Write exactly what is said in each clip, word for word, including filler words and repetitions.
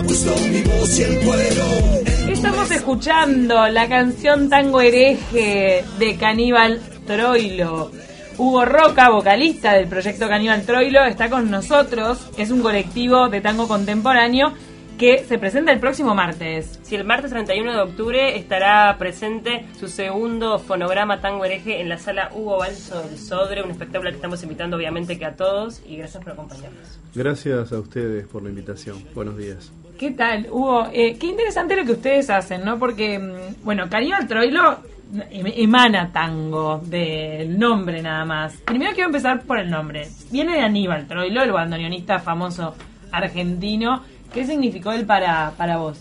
puesto mi voz y el cuero. Estamos escuchando la canción Tango Hereje de Caníbal Troilo. Hugo Roca, vocalista del proyecto Caníbal Troilo, está con nosotros. Es un colectivo de tango contemporáneo que se presenta el próximo martes. Sí, el martes treinta y uno de octubre estará presente su segundo fonograma Tango Hereje en la sala Hugo Balso del Sodre, un espectáculo que estamos invitando obviamente que a todos, y gracias por acompañarnos. Gracias a ustedes por la invitación. Buenos días. ¿Qué tal, Hugo? Eh, qué interesante lo que ustedes hacen, ¿no? Porque, bueno, Caníbal Troilo emana tango del nombre nada más. Primero quiero empezar por el nombre. Viene de Aníbal Troilo, el bandoneonista famoso argentino. ¿Qué significó él para, para vos?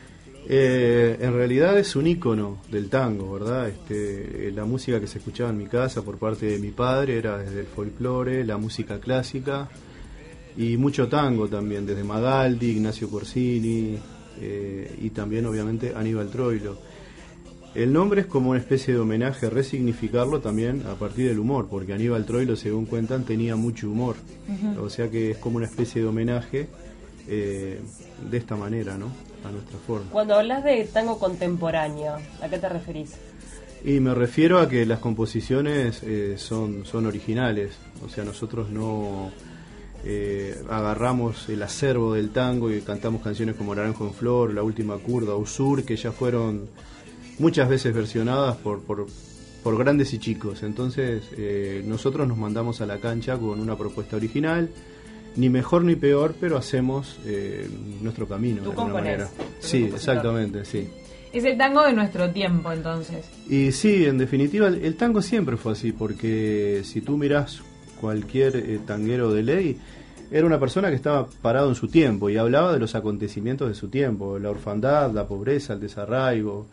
Eh, en realidad es un ícono del tango, ¿verdad? Este, la música que se escuchaba en mi casa por parte de mi padre era desde el folclore, la música clásica y mucho tango también, desde Magaldi, Ignacio Corsini eh, y también obviamente Aníbal Troilo. El nombre es como una especie de homenaje, resignificarlo también a partir del humor, porque Aníbal Troilo, según cuentan, tenía mucho humor. Uh-huh. O sea que es como una especie de homenaje eh, de esta manera, ¿no? A nuestra forma. Cuando hablas de tango contemporáneo, ¿a qué te referís? Y me refiero a que las composiciones eh, son, son originales, o sea, nosotros no eh, agarramos el acervo del tango y cantamos canciones como Naranjo en Flor, La Última Curda, Usur, que ya fueron muchas veces versionadas por, por, por grandes y chicos. Entonces eh, nosotros nos mandamos a la cancha con una propuesta original, ni mejor ni peor, pero hacemos eh, nuestro camino. ¿Tú de alguna componés? manera. Sí, exactamente, sí. Es el tango de nuestro tiempo, entonces. Y sí, en definitiva, el, el tango siempre fue así, porque si tú mirás cualquier eh, tanguero de ley, era una persona que estaba parado en su tiempo y hablaba de los acontecimientos de su tiempo, la orfandad, la pobreza, el desarraigo,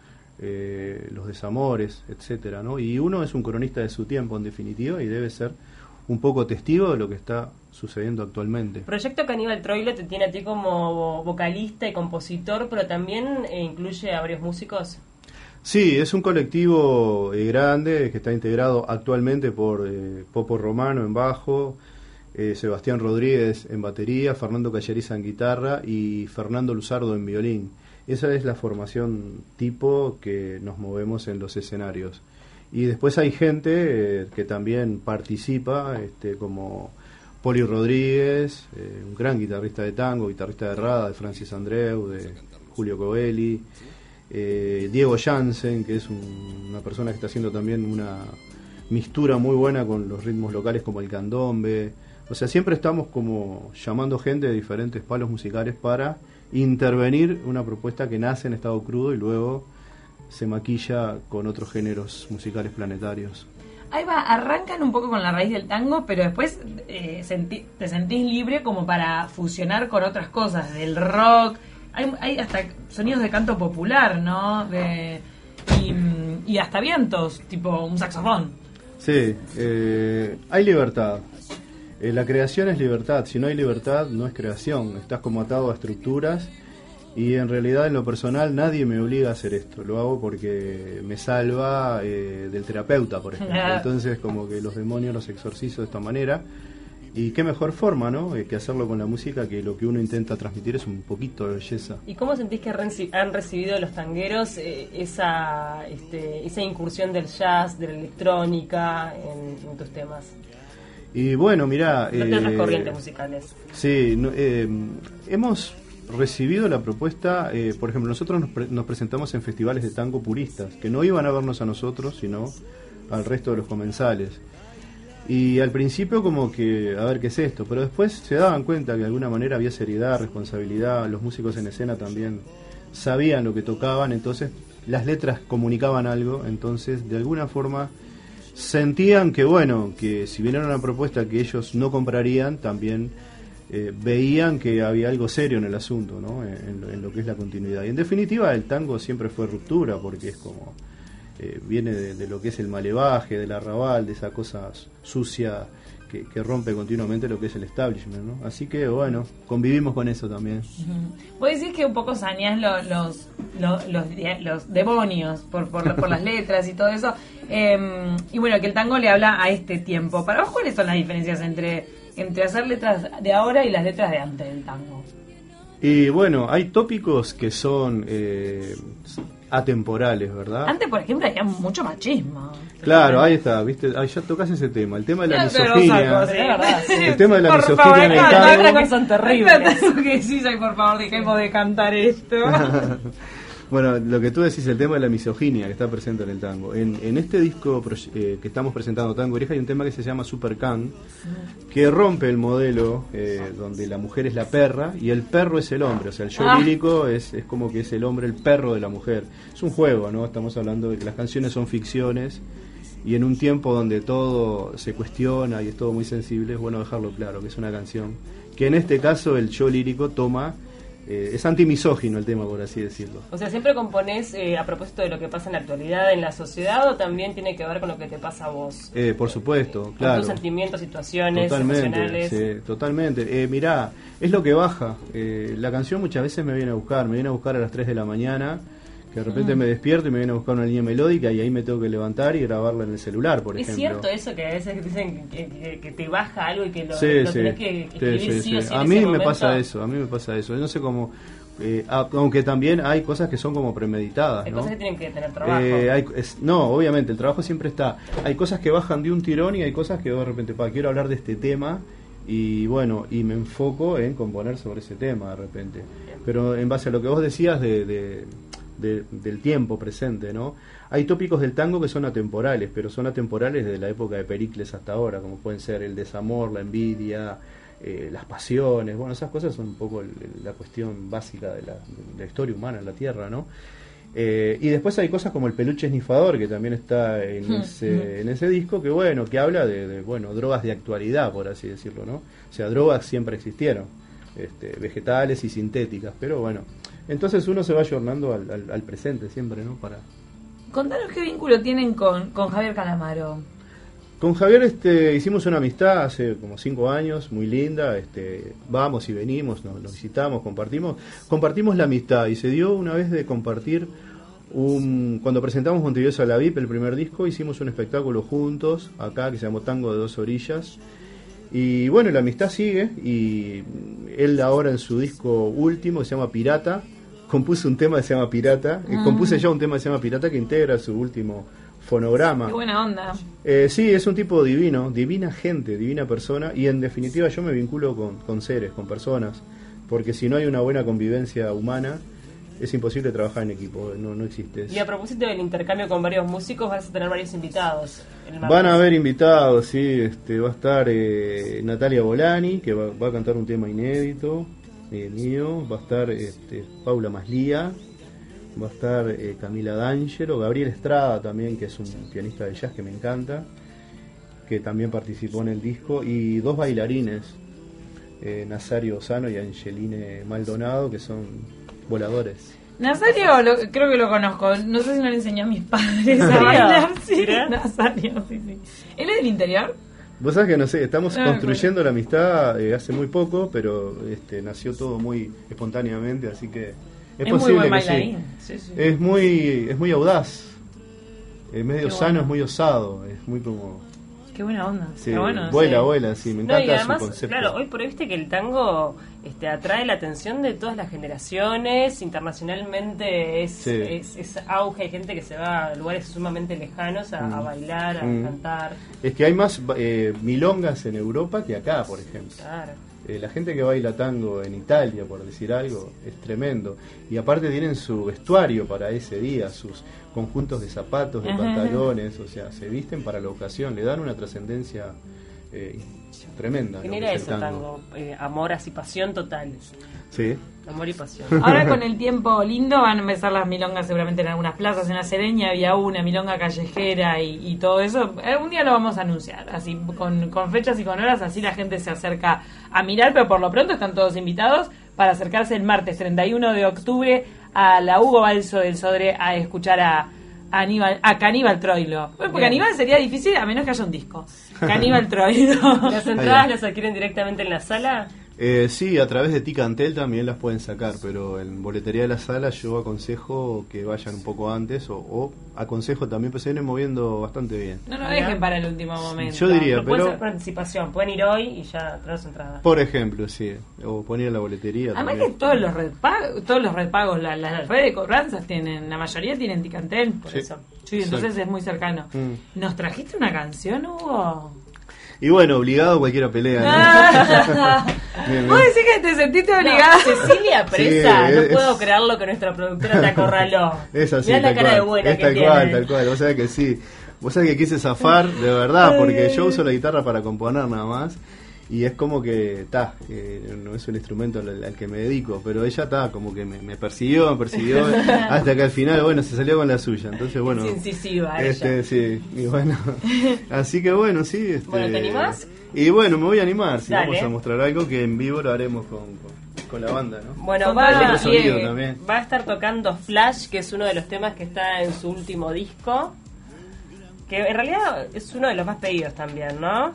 eh, los desamores, etcétera, ¿no? Y uno es un cronista de su tiempo, en definitiva, y debe ser un poco testigo de lo que está sucediendo actualmente. Proyecto Caníbal Troilo te tiene a ti como vocalista y compositor, pero también eh, incluye a varios músicos. Sí, es un colectivo eh, grande que está integrado actualmente por eh, Popo Romano en bajo, eh, Sebastián Rodríguez en batería, Fernando Calleriza en guitarra y Fernando Luzardo en violín. Esa es la formación tipo que nos movemos en los escenarios. Y después hay gente eh, que también participa, este, como Poli Rodríguez, eh, un gran guitarrista de tango, guitarrista de Rada, de Francis Andreu, de Julio Covelli, eh, Diego Jansen, que es un, una persona que está haciendo también una mixtura muy buena con los ritmos locales como el candombe. O sea, siempre estamos como llamando gente de diferentes palos musicales para intervenir una propuesta que nace en estado crudo y luego se maquilla con otros géneros musicales planetarios. Ahí va, arrancan un poco con la raíz del tango, pero después eh, senti- te sentís libre como para fusionar con otras cosas, del rock, hay, hay hasta sonidos de canto popular, ¿no? De, y, y hasta vientos, tipo un saxofón. Sí, eh, hay libertad. Eh, la creación es libertad, si no hay libertad no es creación, estás como atado a estructuras. Y en realidad, en lo personal, nadie me obliga a hacer esto. Lo hago porque me salva eh, del terapeuta, por ejemplo. Entonces, como que los demonios los exorcizo de esta manera. Y qué mejor forma, ¿no?, eh, que hacerlo con la música, que lo que uno intenta transmitir es un poquito de belleza. ¿Y cómo sentís que han recibido los tangueros eh, esa, este, esa incursión del jazz, de la electrónica en, en tus temas? Y bueno, mirá... No eh, te otras corrientes musicales. Sí, no, eh, hemos recibido la propuesta, eh, por ejemplo, nosotros nos, pre- nos presentamos en festivales de tango puristas, que no iban a vernos a nosotros, sino al resto de los comensales. Y al principio como que, a ver qué es esto, pero después se daban cuenta que de alguna manera había seriedad, responsabilidad, los músicos en escena también sabían lo que tocaban, entonces las letras comunicaban algo, entonces de alguna forma sentían que, bueno, que si bien era una propuesta que ellos no comprarían, también eh, veían que había algo serio en el asunto, ¿no?, en, en lo que es la continuidad. Y en definitiva el tango siempre fue ruptura, porque es como... Eh, viene de, de lo que es el malevaje, del arrabal, de esa cosa sucia que, que rompe continuamente lo que es el establishment, ¿no? Así que bueno, convivimos con eso también. Uh-huh. Vos decís que un poco saneás lo, los, los, los, los demonios por, por, por las letras y todo eso, eh, y bueno, que el tango le habla a este tiempo. Para vos, ¿cuáles son las diferencias entre, entre hacer letras de ahora y las letras de antes del tango? Y bueno, hay tópicos que son eh, atemporales, ¿verdad? Antes, por ejemplo, había mucho machismo. Claro, ahí está, ¿viste? Ahí ya tocas ese tema, el tema de la Ya, pero misoginia. saco, sí, es verdad, sí. El tema de la Por misoginia favor, en el no, tango. no, no, son terribles. Eso que decís, ay, por favor, dejemos de cantar esto. Bueno, lo que tú decís, el tema de la misoginia que está presente en el tango. En, en este disco eh, que estamos presentando, Tango Oreja, hay un tema que se llama Super Can, que rompe el modelo eh, donde la mujer es la perra y el perro es el hombre. O sea, el yo Ah. lírico es, es como que es el hombre, el perro de la mujer. Es un juego, ¿no? Estamos hablando de que las canciones son ficciones y en un tiempo donde todo se cuestiona y es todo muy sensible, es bueno dejarlo claro, que es una canción que en este caso el yo lírico toma... Eh, es antimisógino el tema, por así decirlo. O sea, ¿siempre componés eh, a propósito de lo que pasa en la actualidad, en la sociedad, o también tiene que ver con lo que te pasa a vos? Eh, por supuesto, Con claro. tus sentimientos, situaciones, Totalmente, emocionales. sí, totalmente. Eh, mirá, es lo que baja. Eh, la canción muchas veces me viene a buscar, me viene a buscar a las tres de la mañana, que de repente me despierto y me viene a buscar una línea melódica y ahí me tengo que levantar y grabarla en el celular, por ¿Es ejemplo. cierto eso que a veces dicen que, que, que te baja algo y que lo, Sí, lo sí, tenés que sí, escribir sí, sí o sí. sí en A ese mí me momento? pasa eso, a mí me pasa eso. Yo no sé cómo... Eh, a- aunque también hay cosas que son como premeditadas, Hay ¿no? cosas que tienen que tener trabajo. Eh, hay- es- no, obviamente, el trabajo siempre está. Hay cosas que bajan de un tirón y hay cosas que de repente, pa, quiero hablar de este tema y bueno, y me enfoco en componer sobre ese tema de repente. Pero en base a lo que vos decías de, de- de- del tiempo presente, ¿no? Hay tópicos del tango que son atemporales, pero son atemporales desde la época de Pericles hasta ahora, como pueden ser el desamor, la envidia, eh, las pasiones. Bueno, esas cosas son un poco el- la cuestión básica de la, de la historia humana en la Tierra, ¿no? Eh, y después hay cosas como el peluche esnifador, que también está en ese, en ese disco, que bueno, que habla de, de, bueno, drogas de actualidad, por así decirlo, ¿no? O sea, drogas siempre existieron, este, vegetales y sintéticas, pero bueno, entonces uno se va ayornando al, al, al presente siempre, ¿no? Para... Contanos qué vínculo tienen con, con Javier Calamaro. Con Javier este, hicimos una amistad hace como cinco años, muy linda, este, vamos y venimos, nos, nos visitamos, compartimos, compartimos la amistad y se dio una vez de compartir un, cuando presentamos Montevideo a la V I P, el primer disco, hicimos un espectáculo juntos acá que se llamó Tango de Dos Orillas y bueno, la amistad sigue y él ahora en su disco último que se llama Pirata, compuso un tema que se llama Pirata, y compuse yo un tema que se llama Pirata que integra su último fonograma. Qué buena onda. Eh, sí, es un tipo divino, divina gente, divina persona, y en definitiva yo me vinculo con, con seres, con personas, porque si no hay una buena convivencia humana, es imposible trabajar en equipo, no, no existe eso. Y a propósito del intercambio con varios músicos, vas a tener varios invitados. el martes. Van a haber invitados, sí, este, va a estar eh, Natalia Bolani, que va, va a cantar un tema inédito, eh, mío, va a estar este, Paula Maslía, va a estar eh, Camila D'Angelo, Gabriel Estrada también, que es un pianista de jazz que me encanta, que también participó en el disco, y dos bailarines, eh, Nazario Osano y Angeline Maldonado, que son voladores. Nazario, lo- creo que lo conozco. No sé si no le enseñó a mis padres a ¿Serio? bailar. Sí, ¿Mirá? Nazario, sí, sí. ¿Él es del interior? Vos sabés que no sé, estamos Ah, construyendo la amistad eh, hace muy poco, pero este, nació todo muy espontáneamente, así que es, Es muy posible buen que sí. bailarín. Sí, sí. Es muy, es muy audaz, es medio Qué sano, bueno. es muy osado, es muy como... Qué buena onda. Sí, Qué bueno, vuela, sí. vuela, sí, me No, encanta y además, su concepto. claro, hoy por hoy viste que el tango este, atrae la atención de todas las generaciones, internacionalmente es, Sí. es, es auge, hay gente que se va a lugares sumamente lejanos a, a bailar, a Mm. cantar. Es que hay más eh, milongas en Europa que acá, por ejemplo. Claro. Eh, la gente que baila tango en Italia, por decir algo, es tremendo. Y aparte tienen su vestuario para ese día, sus conjuntos de zapatos, de Ajá. pantalones, o sea, se visten para la ocasión, le dan una trascendencia eh, tremenda. lo Genera que es eso, el tango, eh, amor, así pasión total. Sí. Amor y pasión. Ahora con el tiempo lindo van a empezar las milongas seguramente en algunas plazas. En La Sereña había una milonga callejera y, y todo eso. Algún día lo vamos a anunciar, así con, con fechas y con horas, así la gente se acerca a mirar, pero por lo pronto están todos invitados para acercarse el martes treinta y uno de octubre a la Hugo Balso del Sodre a escuchar a, a, Aníbal, a Caníbal Troilo. Bueno, porque Bien. Aníbal sería difícil a menos que haya un disco. Caníbal Troilo. ¿Las entradas las adquieren directamente en la sala? Eh, sí, a través de Ticantel también las pueden sacar, pero en boletería de la sala yo aconsejo que vayan un poco antes, o, o aconsejo también, pues se vienen moviendo bastante bien. No nos dejen para el último momento. Yo diría, Pero puede pero... ser por anticipación, pueden ir hoy y ya traer su entrada. Por ejemplo, sí, o poner en la boletería. Además también. que todos los redpagos, todos los redpagos, la- las redes de cobranzas tienen, la mayoría tienen Ticantel, por Sí. eso. Sí, entonces Exacto. es muy cercano. Mm. ¿Nos trajiste una canción, Hugo? Y bueno, obligado cualquiera pelea, ¿no? Ah. Bien, ¿Vos bien. decís que te sentiste obligada? No, Cecilia Presa, Sí, no es- puedo creerlo que nuestra productora te acorraló. Es así, Mirá la tal cara cual. de buena es que tal tiene. cual, tal cual. Vos sabés que sí. Vos sabés que quise zafar, de verdad, porque yo uso la guitarra para componer nada más. Y es como que, está, eh, no es un instrumento al, al que me dedico, pero ella está, como que me, me persiguió, me persiguió, hasta que al final, bueno, se salió con la suya. Entonces, bueno. Es incisiva este, ella. sí, y bueno. Así que bueno, sí. Este, Bueno, ¿te animás? Y bueno, me voy a animar, si Dale. vamos a mostrar algo que en vivo lo haremos con, con, con la banda, ¿no? Bueno, Con va, todo el a- sonido también. va a estar tocando Flash, que es uno de los temas que está en su último disco. Que en realidad es uno de los más pedidos también, ¿no?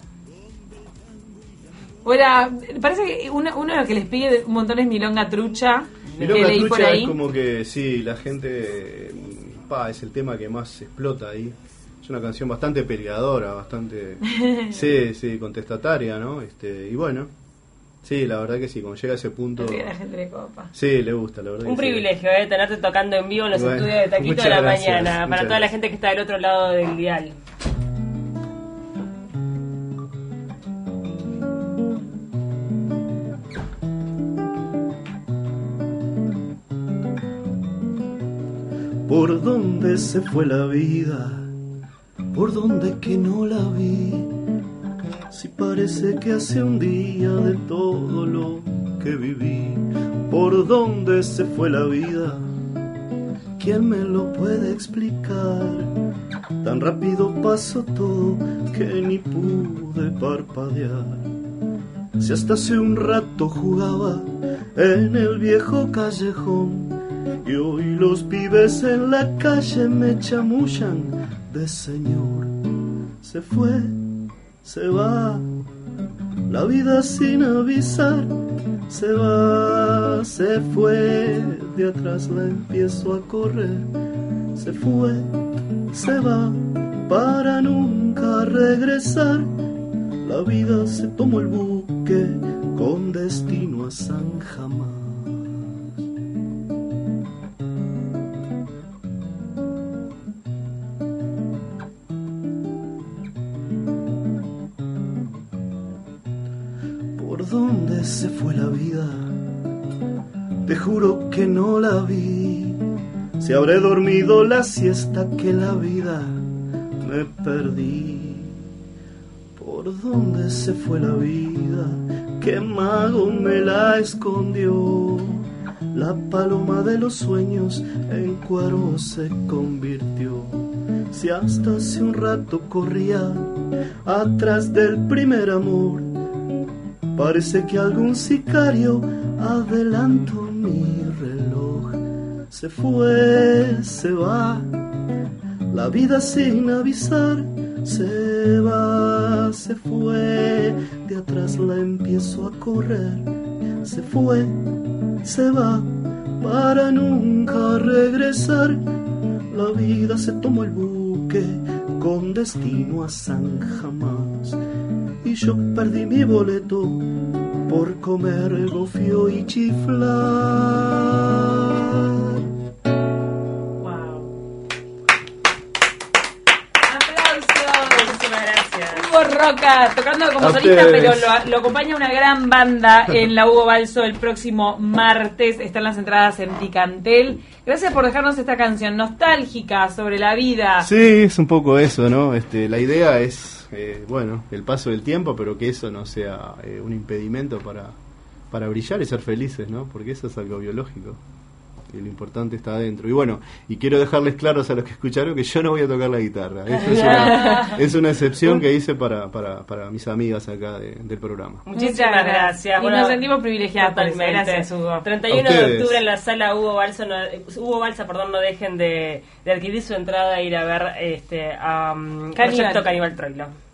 Ahora, parece que uno, uno de los que les pide un montón es Milonga Trucha, Milonga que leí por Trucha ahí. es como que, sí, la gente, pa, es el tema que más explota ahí. Es una canción bastante peleadora, bastante, sí, sí, contestataria, ¿no? Este, y bueno, sí, la verdad que sí, cuando llega a ese punto, Parece que la gente le copa. sí, le gusta, la verdad. Un que sí. privilegio, ¿eh? Tenerte tocando en vivo en los Bueno, estudios de Taquito muchas de la gracias, mañana. Para muchas toda la gracias. gente que está del otro lado del dial. ¿Por dónde se fue la vida? ¿Por dónde que no la vi? Si parece que hace un día de todo lo que viví. ¿Por dónde se fue la vida? ¿Quién me lo puede explicar? Tan rápido pasó todo que ni pude parpadear. Si hasta hace un rato jugaba en el viejo callejón, y hoy los pibes en la calle me chamullan de señor. Se fue, se va, la vida sin avisar. Se va, se fue, de atrás la empiezo a correr. Se fue, se va, para nunca regresar. La vida se tomó el buque con destino a San Jamás. ¿Por dónde se fue la vida? Te juro que no la vi. Si habré dormido la siesta que la vida me perdí. ¿Por dónde se fue la vida? ¿Qué mago me la escondió? La paloma de los sueños en cuervo se convirtió. Si hasta hace un rato corría atrás del primer amor, parece que algún sicario adelantó mi reloj. Se fue, se va, la vida sin avisar. Se va, se fue, de atrás la empiezo a correr. Se fue, se va, para nunca regresar. La vida se tomó el buque con destino a San Jamás. Y yo perdí mi boleto por comer gofio y chiflar. Wow. ¡Aplausos! Muchísimas gracias. Hugo Roca tocando como A solista, ustedes. pero lo, lo acompaña una gran banda en la Hugo Balso el próximo martes. Están las entradas en Ticantel. Gracias por dejarnos esta canción nostálgica sobre la vida. Sí, es un poco eso, ¿no? Este, la idea es, eh, bueno, el paso del tiempo, pero que eso no sea eh, un impedimento para, para brillar y ser felices, ¿no? Porque eso es algo biológico. Y lo importante está adentro. Y bueno, y quiero dejarles claros a los que escucharon que yo no voy a tocar la guitarra. Eso es una, es una excepción que hice para, para, para mis amigas acá de- del programa. Muchísimas gracias. Y Bueno, nos sentimos privilegiados por eso. totalmente. Gracias, Hugo. treinta y uno A de ustedes. octubre en la sala Hugo Balsa, no, Hugo Balsa, perdón, no dejen de, de adquirir su entrada e ir a ver este a um, Caníbal. Proyecto Caníbal Troilo.